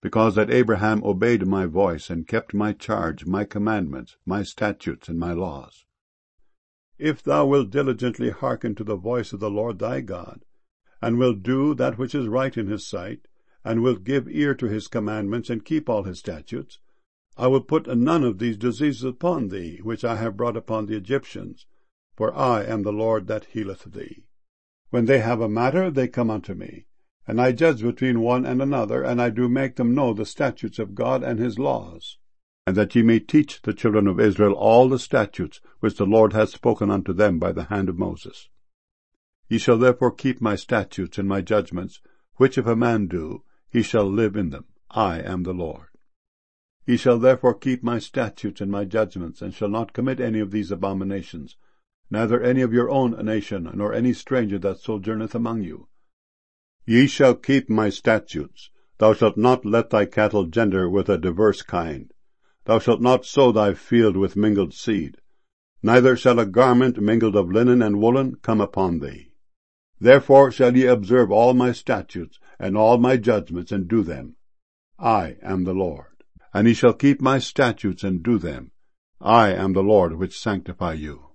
because that Abraham obeyed my voice, and kept my charge, my commandments, my statutes, and my laws. If thou wilt diligently hearken to the voice of the Lord thy God, and wilt do that which is right in his sight, and wilt give ear to his commandments, and keep all his statutes, I will put none of these diseases upon thee, which I have brought upon the Egyptians, for I am the Lord that healeth thee. When they have a matter, they come unto me, and I judge between one and another, and I do make them know the statutes of God and his laws, and that ye may teach the children of Israel all the statutes which the Lord hath spoken unto them by the hand of Moses. Ye shall therefore keep my statutes and my judgments, which if a man do, he shall live in them. I am the Lord. Ye shall therefore keep my statutes and my judgments, and shall not commit any of these abominations, neither any of your own nation, nor any stranger that sojourneth among you. Ye shall keep my statutes. Thou shalt not let thy cattle gender with a diverse kind. Thou shalt not sow thy field with mingled seed. Neither shall a garment mingled of linen and woolen come upon thee. Therefore shall ye observe all my statutes and all my judgments, and do them. I am the Lord. And ye shall keep my statutes and do them. I am the Lord which sanctify you.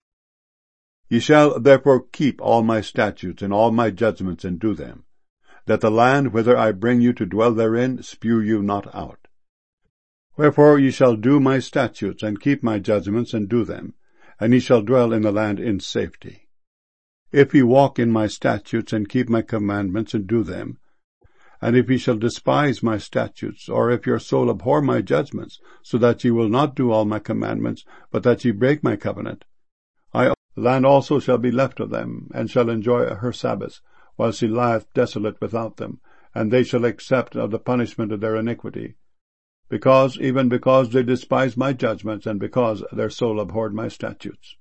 Ye shall therefore keep all my statutes and all my judgments, and do them, that the land whither I bring you to dwell therein spew you not out. Wherefore ye shall do my statutes, and keep my judgments, and do them, and ye shall dwell in the land in safety. If ye walk in my statutes, and keep my commandments, and do them, and if ye shall despise my statutes, or if your soul abhor my judgments, so that ye will not do all my commandments, but that ye break my covenant, the land also shall be left of them, and shall enjoy her Sabbaths, while she lieth desolate without them, and they shall accept of the punishment of their iniquity, because they despised my judgments, and because their soul abhorred my statutes.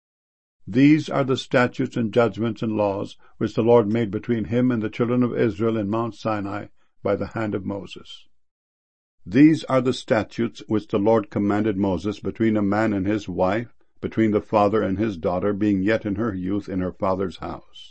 These are the statutes and judgments and laws which the Lord made between him and the children of Israel in Mount Sinai by the hand of Moses. These are the statutes which the Lord commanded Moses between a man and his wife, between the father and his daughter, being yet in her youth in her father's house.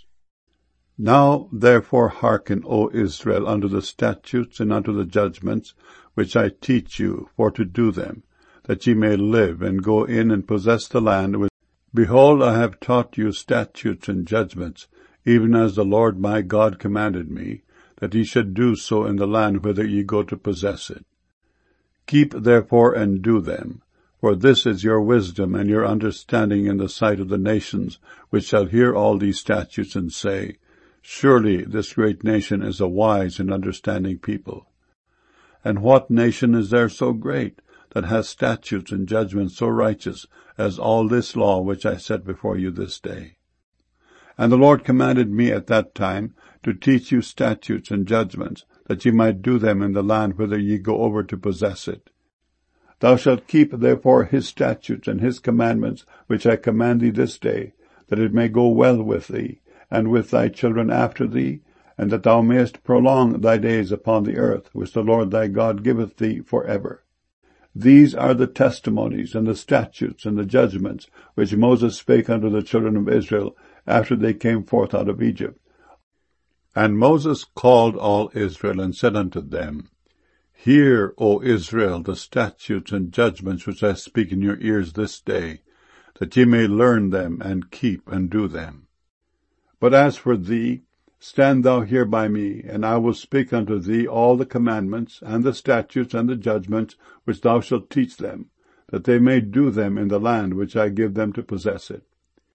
Now therefore hearken, O Israel, unto the statutes and unto the judgments which I teach you, for to do them, that ye may live, and go in and possess the land which Behold, I have taught you statutes and judgments, even as the Lord my God commanded me, that ye should do so in the land whither ye go to possess it. Keep therefore and do them, for this is your wisdom and your understanding in the sight of the nations, which shall hear all these statutes and say, Surely this great nation is a wise and understanding people. And what nation is there so great, that has statutes and judgments so righteous as all this law which I set before you this day? And the Lord commanded me at that time to teach you statutes and judgments, that ye might do them in the land whither ye go over to possess it. Thou shalt keep therefore his statutes and his commandments, which I command thee this day, that it may go well with thee, and with thy children after thee, and that thou mayest prolong thy days upon the earth, which the Lord thy God giveth thee for ever. These are the testimonies and the statutes and the judgments which Moses spake unto the children of Israel after they came forth out of Egypt. And Moses called all Israel, and said unto them, Hear, O Israel, the statutes and judgments which I speak in your ears this day, that ye may learn them, and keep and do them. But as for thee, stand thou here by me, and I will speak unto thee all the commandments, and the statutes, and the judgments, which thou shalt teach them, that they may do them in the land which I give them to possess it.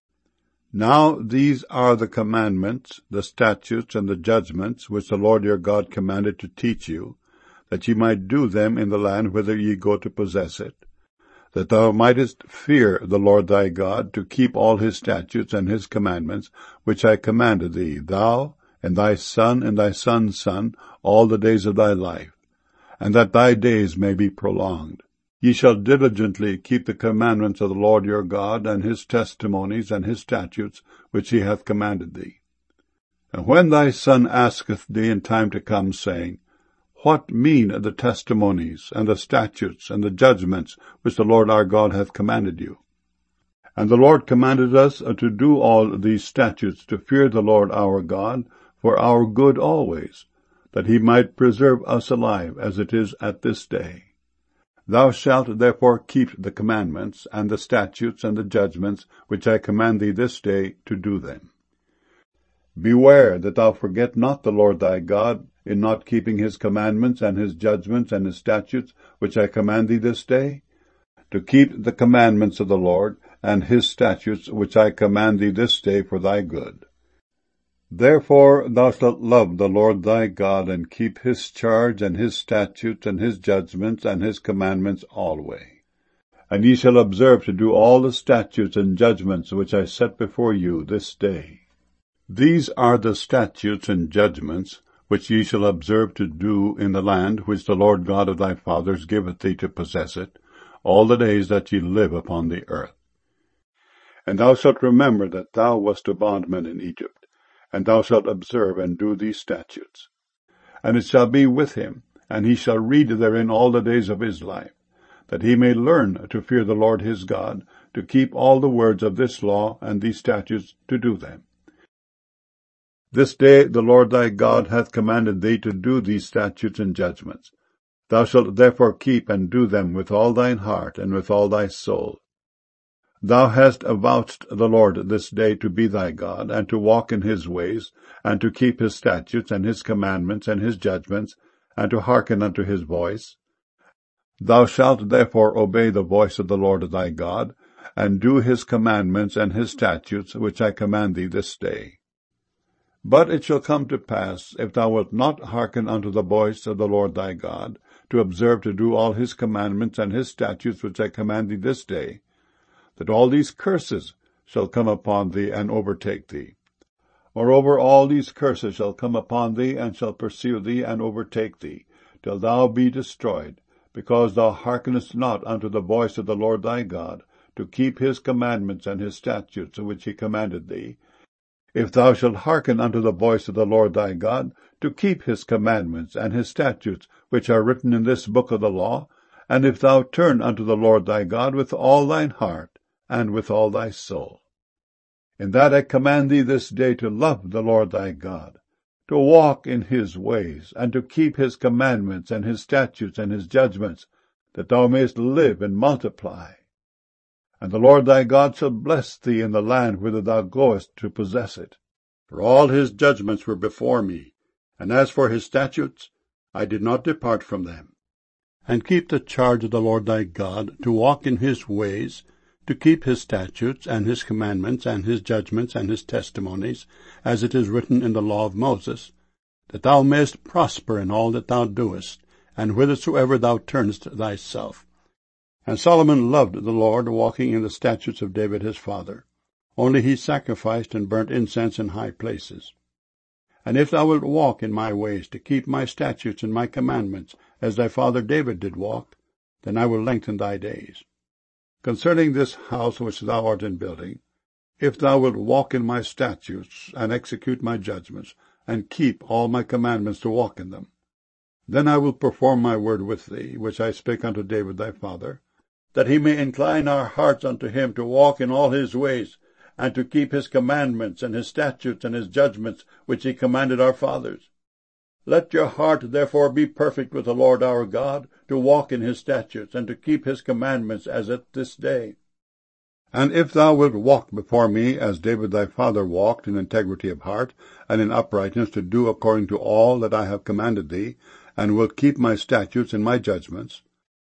Now these are the commandments, the statutes, and the judgments, which the Lord your God commanded to teach you, that ye might do them in the land whither ye go to possess it, that thou mightest fear the Lord thy God, to keep all his statutes and his commandments, which I commanded thee, thou and thy son and thy son's son, all the days of thy life, and that thy days may be prolonged. Ye shall diligently keep the commandments of the Lord your God, and his testimonies and his statutes, which he hath commanded thee. And when thy son asketh thee in time to come, saying, What mean the testimonies, and the statutes, and the judgments, which the Lord our God hath commanded you? And the Lord commanded us to do all these statutes, to fear the Lord our God, for our good always, that he might preserve us alive, as it is at this day. Thou shalt therefore keep the commandments, and the statutes, and the judgments, which I command thee this day, to do them. Beware that thou forget not the Lord thy God, in not keeping his commandments, and his judgments, and his statutes, which I command thee this day, to keep the commandments of the Lord, and his statutes, which I command thee this day for thy good. Therefore thou shalt love the Lord thy God, and keep his charge, and his statutes, and his judgments, and his commandments alway. And ye shall observe to do all the statutes and judgments which I set before you this day. These are the statutes and judgments which ye shall observe to do in the land which the Lord God of thy fathers giveth thee to possess it, all the days that ye live upon the earth. And thou shalt remember that thou wast a bondman in Egypt, and thou shalt observe and do these statutes. And it shall be with him, and he shall read therein all the days of his life, that he may learn to fear the Lord his God, to keep all the words of this law and these statutes, to do them. This day the Lord thy God hath commanded thee to do these statutes and judgments. Thou shalt therefore keep and do them with all thine heart and with all thy soul. Thou hast avouched the Lord this day to be thy God, and to walk in his ways, and to keep his statutes and his commandments and his judgments, and to hearken unto his voice. Thou shalt therefore obey the voice of the Lord thy God, and do his commandments and his statutes, which I command thee this day. But it shall come to pass, if thou wilt not hearken unto the voice of the Lord thy God, to observe to do all his commandments and his statutes which I command thee this day, that all these curses shall come upon thee and overtake thee. Moreover, all these curses shall come upon thee, and shall pursue thee and overtake thee, till thou be destroyed, because thou hearkenest not unto the voice of the Lord thy God, to keep his commandments and his statutes which he commanded thee. If thou shalt hearken unto the voice of the Lord thy God, to keep his commandments and his statutes, which are written in this book of the law, and if thou turn unto the Lord thy God with all thine heart, and with all thy soul. In that I command thee this day to love the Lord thy God, to walk in his ways, and to keep his commandments and his statutes and his judgments, that thou mayest live and multiply. And the Lord thy God shall bless thee in the land whither thou goest to possess it. For all his judgments were before me, and as for his statutes, I did not depart from them. And keep the charge of the Lord thy God, to walk in his ways, to keep his statutes, and his commandments, and his judgments, and his testimonies, as it is written in the law of Moses, that thou mayest prosper in all that thou doest, and whithersoever thou turnest thyself. And Solomon loved the Lord, walking in the statutes of David his father. Only he sacrificed and burnt incense in high places. And if thou wilt walk in my ways, to keep my statutes and my commandments, as thy father David did walk, then I will lengthen thy days. Concerning this house which thou art in building, if thou wilt walk in my statutes, and execute my judgments, and keep all my commandments to walk in them, then I will perform my word with thee, which I spake unto David thy father, that he may incline our hearts unto him to walk in all his ways, and to keep his commandments, and his statutes, and his judgments, which he commanded our fathers. Let your heart therefore be perfect with the Lord our God, to walk in his statutes, and to keep his commandments, as at this day. And if thou wilt walk before me, as David thy father walked, in integrity of heart, and in uprightness, to do according to all that I have commanded thee, and wilt keep my statutes and my judgments.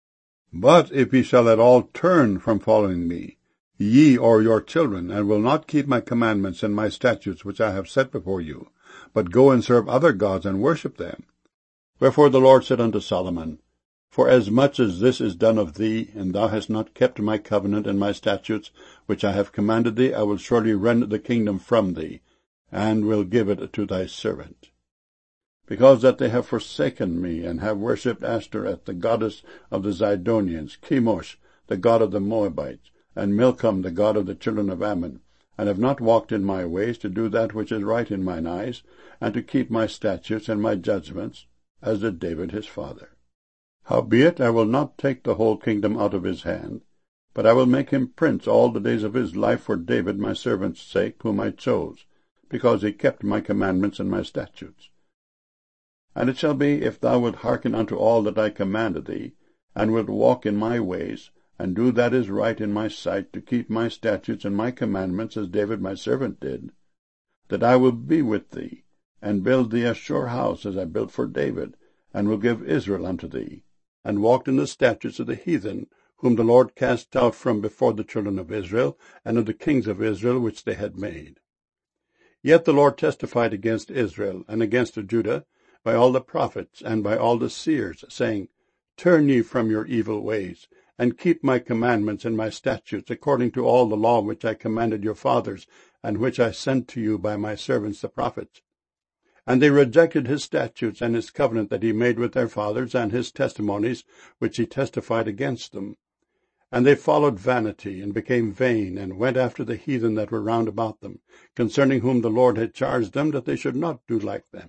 But if ye shall at all turn from following me, ye or your children, and will not keep my commandments and my statutes which I have set before you, but go and serve other gods and worship them. Wherefore the Lord said unto Solomon, Forasmuch as this is done of thee, and thou hast not kept my covenant and my statutes, which I have commanded thee, I will surely rend the kingdom from thee, and will give it to thy servant. Because that they have forsaken me, and have worshipped Ashtoreth, the goddess of the Zidonians, Chemosh, the god of the Moabites, and Milcom, the god of the children of Ammon, and have not walked in my ways, to do that which is right in mine eyes, and to keep my statutes and my judgments, as did David his father. Howbeit I will not take the whole kingdom out of his hand, but I will make him prince all the days of his life for David my servant's sake, whom I chose, because he kept my commandments and my statutes. And it shall be, if thou wilt hearken unto all that I commanded thee, and wilt walk in my ways, and do that is right in my sight, to keep my statutes and my commandments, as David my servant did, that I will be with thee, and build thee a sure house, as I built for David, and will give Israel unto thee, and walked in the statutes of the heathen, whom the Lord cast out from before the children of Israel, and of the kings of Israel which they had made. Yet the Lord testified against Israel, and against Judah, by all the prophets, and by all the seers, saying, Turn ye from your evil ways, and keep my commandments and my statutes, according to all the law which I commanded your fathers, and which I sent to you by my servants the prophets. And they rejected his statutes and his covenant that he made with their fathers, and his testimonies which he testified against them. And they followed vanity, and became vain, and went after the heathen that were round about them, concerning whom the Lord had charged them that they should not do like them.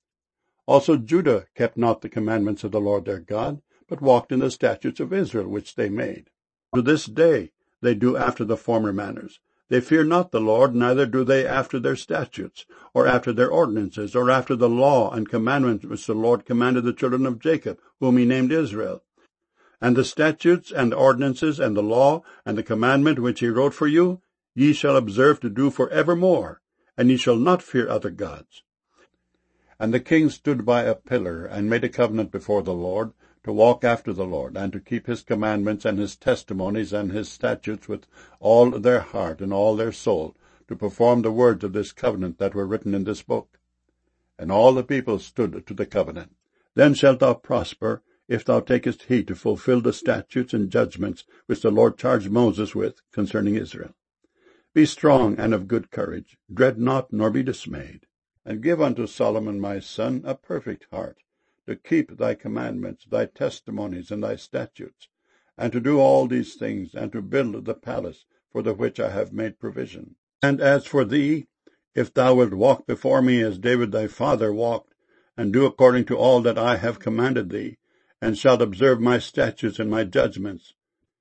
Also Judah kept not the commandments of the Lord their God, but walked in the statutes of Israel which they made. To this day they do after the former manners. They fear not the Lord, neither do they after their statutes, or after their ordinances, or after the law and commandments which the Lord commanded the children of Jacob, whom he named Israel. And the statutes and the ordinances and the law and the commandment which he wrote for you, ye shall observe to do for evermore, and ye shall not fear other gods. And the king stood by a pillar, and made a covenant before the Lord, to walk after the Lord, and to keep his commandments and his testimonies and his statutes with all their heart and all their soul, to perform the words of this covenant that were written in this book. And all the people stood to the covenant. Then shalt thou prosper, if thou takest heed to fulfill the statutes and judgments which the Lord charged Moses with concerning Israel. Be strong and of good courage, dread not, nor be dismayed. And give unto Solomon my son a perfect heart, to keep thy commandments, thy testimonies, and thy statutes, and to do all these things, and to build the palace for the which I have made provision. And as for thee, if thou wilt walk before me as David thy father walked, and do according to all that I have commanded thee, and shalt observe my statutes and my judgments.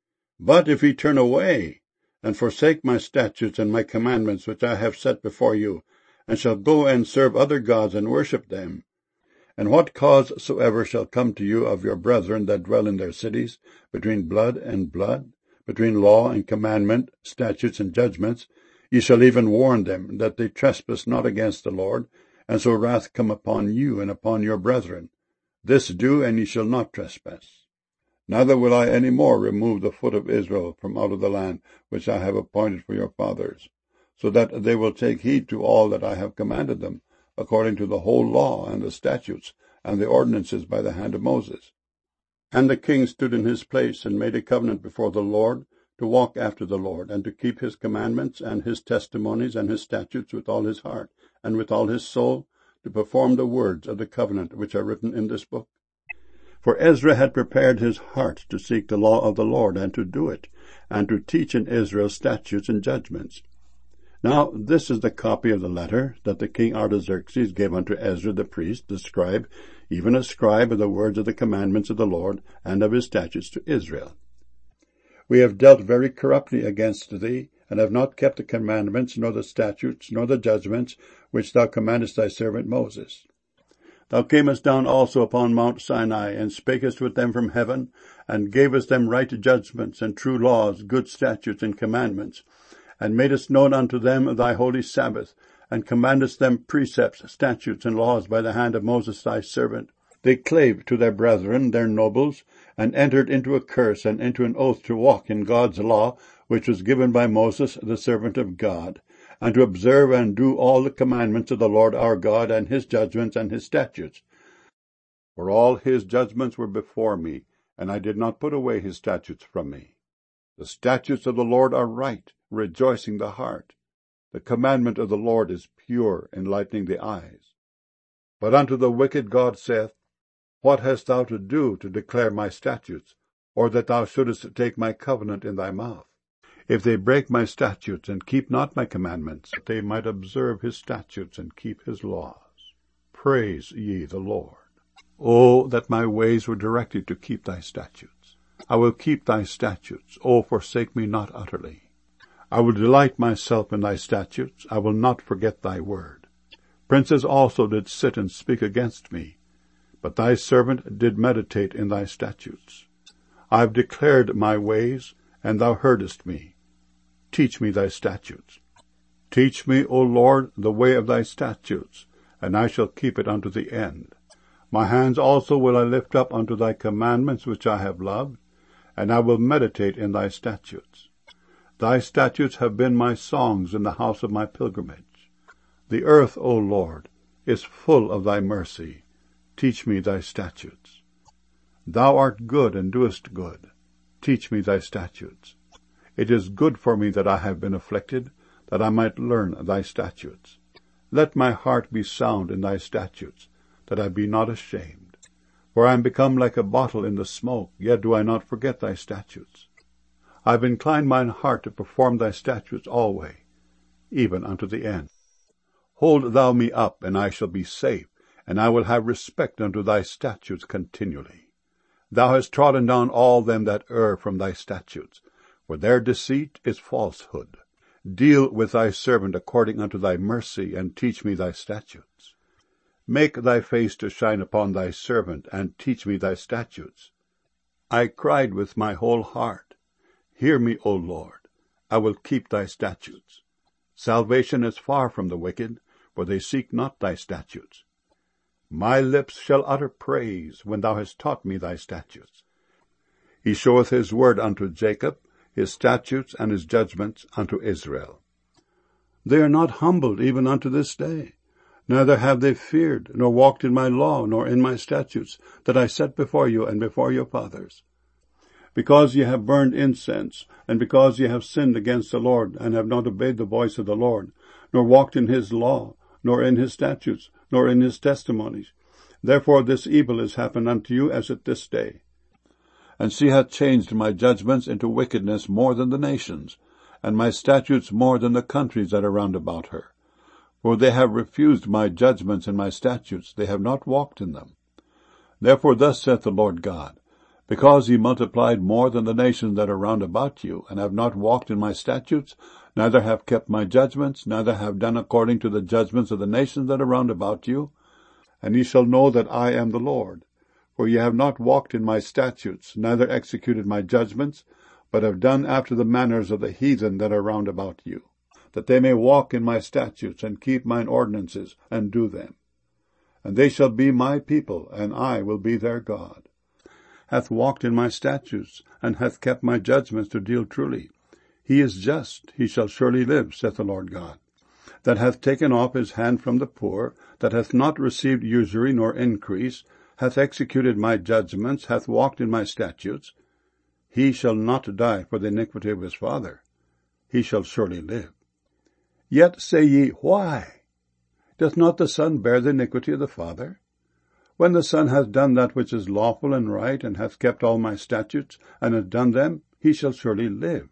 But if ye turn away, and forsake my statutes and my commandments which I have set before you, and shall go and serve other gods and worship them, and what cause soever shall come to you of your brethren that dwell in their cities, between blood and blood, between law and commandment, statutes and judgments, ye shall even warn them, that they trespass not against the Lord, and so wrath come upon you and upon your brethren. This do, and ye shall not trespass. Neither will I any more remove the foot of Israel from out of the land which I have appointed for your fathers, so that they will take heed to all that I have commanded them, according to the whole law and the statutes and the ordinances by the hand of Moses. And the king stood in his place, and made a covenant before the Lord, to walk after the Lord, and to keep his commandments and his testimonies and his statutes with all his heart and with all his soul, to perform the words of the covenant which are written in this book. For Ezra had prepared his heart to seek the law of the Lord, and to do it, and to teach in Israel statutes and judgments. Now this is the copy of the letter that the king Artaxerxes gave unto Ezra the priest, the scribe, even a scribe of the words of the commandments of the Lord, and of his statutes to Israel. We have dealt very corruptly against thee, and have not kept the commandments, nor the statutes, nor the judgments, which thou commandest thy servant Moses. Thou camest down also upon Mount Sinai, and spakest with them from heaven, and gavest them right judgments, and true laws, good statutes, and commandments, and madest known unto them thy holy Sabbath, and commandest them precepts, statutes, and laws by the hand of Moses thy servant. They clave to their brethren, their nobles, and entered into a curse and into an oath to walk in God's law, which was given by Moses the servant of God, and to observe and do all the commandments of the Lord our God, and his judgments and his statutes. For all his judgments were before me, and I did not put away his statutes from me. The statutes of the Lord are right, rejoicing the heart. The commandment of the Lord is pure, enlightening the eyes. But unto the wicked God saith, What hast thou to do to declare my statutes, or that thou shouldest take my covenant in thy mouth? If they break my statutes, and keep not my commandments, that they might observe his statutes, and keep his laws. Praise ye the Lord. O that my ways were directed to keep thy statutes. I will keep thy statutes. O forsake me not utterly. I will delight myself in thy statutes. I will not forget thy word. Princes also did sit and speak against me. But thy servant did meditate in thy statutes. I have declared my ways, and thou heardest me. Teach me thy statutes. Teach me, O Lord, the way of thy statutes, and I shall keep it unto the end. My hands also will I lift up unto thy commandments which I have loved, and I will meditate in thy statutes. Thy statutes have been my songs in the house of my pilgrimage. The earth, O Lord, is full of thy mercy. Teach me thy statutes. Thou art good and doest good. Teach me thy statutes. It is good for me that I have been afflicted, that I might learn thy statutes. Let my heart be sound in thy statutes, that I be not ashamed. For I am become like a bottle in the smoke, yet do I not forget thy statutes. I have inclined mine heart to perform thy statutes alway, even unto the end. Hold thou me up, and I shall be safe, and I will have respect unto thy statutes continually. Thou hast trodden down all them that err from thy statutes, for their deceit is falsehood. Deal with thy servant according unto thy mercy, and teach me thy statutes. Make thy face to shine upon thy servant, and teach me thy statutes. I cried with my whole heart. Hear me, O Lord. I will keep thy statutes. Salvation is far from the wicked, for they seek not thy statutes. My lips shall utter praise when thou hast taught me thy statutes. He showeth his word unto Jacob, his statutes and his judgments unto Israel. They are not humbled even unto this day, neither have they feared, nor walked in my law, nor in my statutes, that I set before you and before your fathers. Because ye have burned incense, and because ye have sinned against the Lord, and have not obeyed the voice of the Lord, nor walked in his law, nor in his statutes, nor in his testimonies. Therefore this evil is happened unto you as at this day. And she hath changed my judgments into wickedness more than the nations, and my statutes more than the countries that are round about her. For they have refused my judgments and my statutes, they have not walked in them. Therefore thus saith the Lord God, because ye multiplied more than the nations that are round about you, and have not walked in my statutes, neither have kept my judgments, neither have done according to the judgments of the nations that are round about you, and ye shall know that I am the Lord. For ye have not walked in my statutes, neither executed my judgments, but have done after the manners of the heathen that are round about you, that they may walk in my statutes, and keep mine ordinances, and do them. And they shall be my people, and I will be their God. Hath walked in my statutes, and hath kept my judgments to deal truly. He is just, he shall surely live, saith the Lord God. That hath taken off his hand from the poor, that hath not received usury nor increase, hath executed my judgments, hath walked in my statutes. He shall not die for the iniquity of his father. He shall surely live. Yet say ye, Why? Doth not the Son bear the iniquity of the Father? When the Son hath done that which is lawful and right, and hath kept all my statutes, and hath done them, he shall surely live.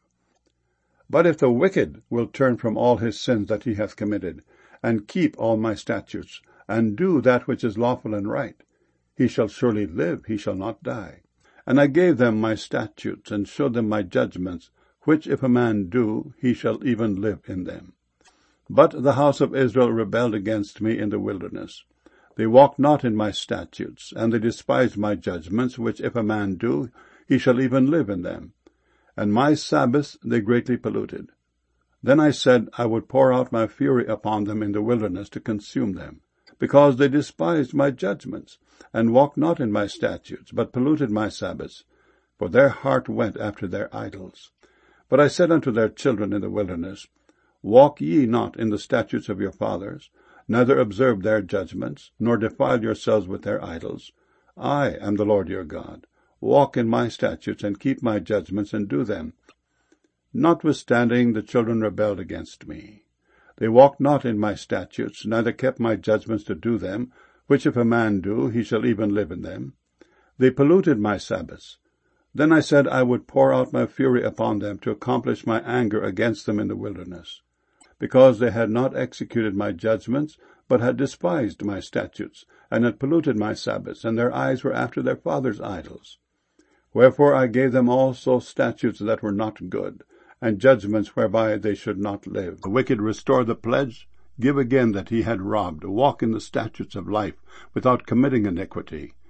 But if the wicked will turn from all his sins that he hath committed, and keep all my statutes, and do that which is lawful and right, he shall surely live, he shall not die. And I gave them my statutes, and showed them my judgments, which if a man do, he shall even live in them. But the house of Israel rebelled against me in the wilderness. They walked not in my statutes, and they despised my judgments, which if a man do, he shall even live in them. And my Sabbaths they greatly polluted. Then I said, I would pour out my fury upon them in the wilderness to consume them, because they despised my judgments, and walked not in my statutes, but polluted my Sabbaths, for their heart went after their idols. But I said unto their children in the wilderness, Walk ye not in the statutes of your fathers, neither observe their judgments, nor defile yourselves with their idols. I am the Lord your God. Walk in my statutes, and keep my judgments, and do them. Notwithstanding the children rebelled against me. They walked not in my statutes, neither kept my judgments to do them, which if a man do, he shall even live in them. They polluted my Sabbaths. Then I said I would pour out my fury upon them to accomplish my anger against them in the wilderness, because they had not executed my judgments, but had despised my statutes, and had polluted my Sabbaths, and their eyes were after their fathers' idols. Wherefore I gave them also statutes that were not good, and judgments whereby they should not live. The wicked restore the pledge, give again that he had robbed, walk in the statutes of life, without committing iniquity.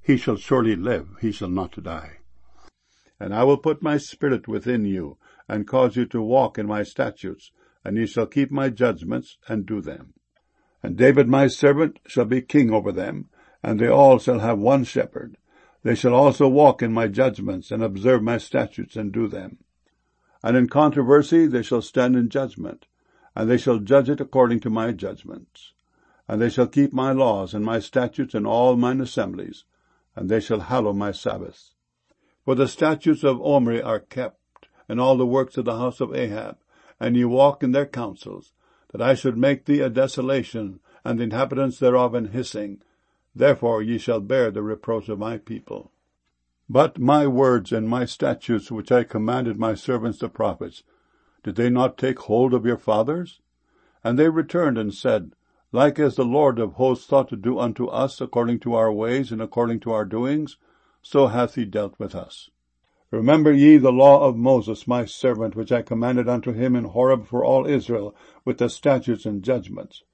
he shall surely live, he shall not die. And I will put my spirit within you, and cause you to walk in my statutes, and ye shall keep my judgments, and do them. And David my servant shall be king over them, and they all shall have one shepherd. They shall also walk in my judgments, and observe my statutes, and do them. And in controversy they shall stand in judgment, and they shall judge it according to my judgments. And they shall keep my laws and my statutes in all mine assemblies, and they shall hallow my Sabbaths. For the statutes of Omri are kept, and all the works of the house of Ahab, and ye walk in their counsels, that I should make thee a desolation, and the inhabitants thereof an hissing. Therefore ye shall bear the reproach of my people. But my words and my statutes, which I commanded my servants the prophets, did they not take hold of your fathers? And they returned and said, Like as the Lord of hosts thought to do unto us according to our ways and according to our doings, so hath he dealt with us. Remember ye the law of Moses my servant, which I commanded unto him in Horeb for all Israel, with the statutes and judgments.